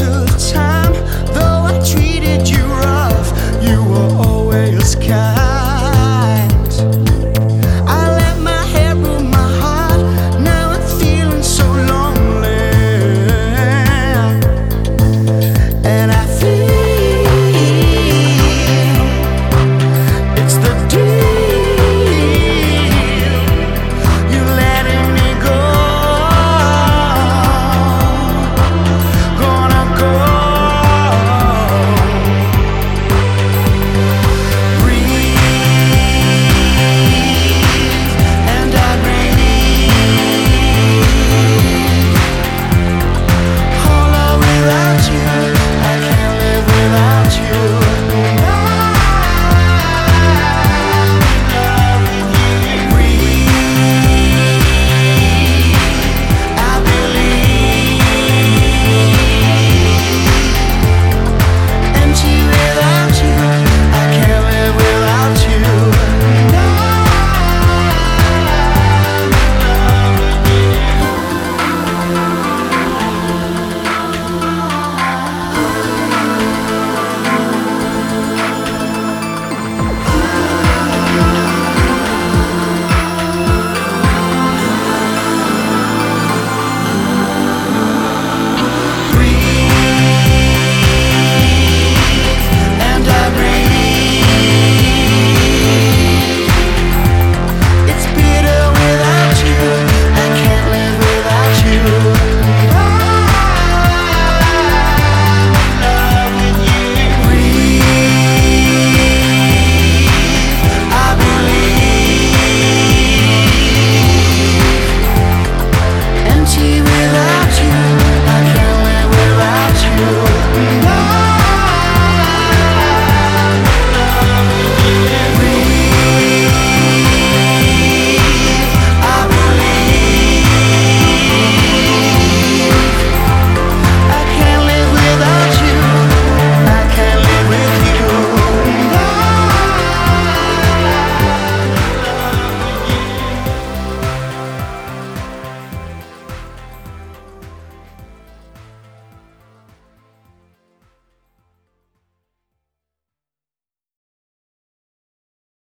good time. Though I treated you rough, you were always kind. I let my head rule my heart. Now I'm feeling so lonely, and I feel it's the deal. You letting me go, gonna go. And I breathe. Whole life without you, I can't live without you.